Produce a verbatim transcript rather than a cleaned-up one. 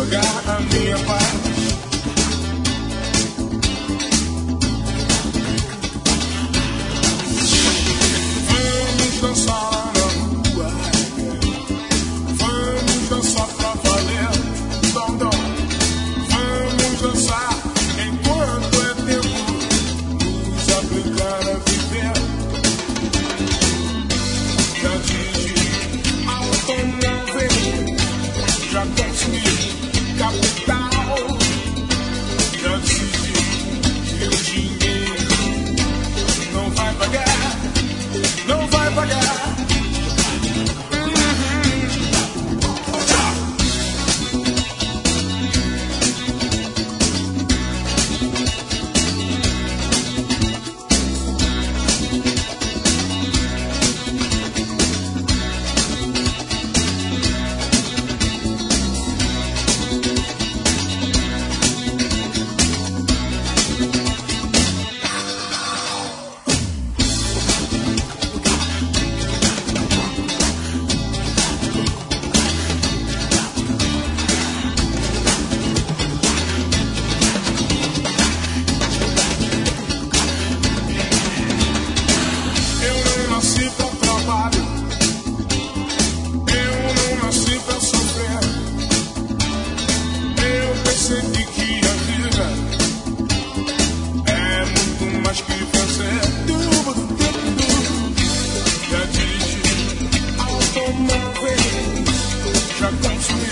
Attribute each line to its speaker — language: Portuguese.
Speaker 1: jogar a minha paz. Vamos dançar lá na rua, vamos dançar pra valer, dom, dom. Vamos dançar enquanto é tempo, nos aplicar a viver. Já dirigi automóvel, já consegui capital, já decidi que o dinheiro não vai pagar, não vai pagar. Já consegui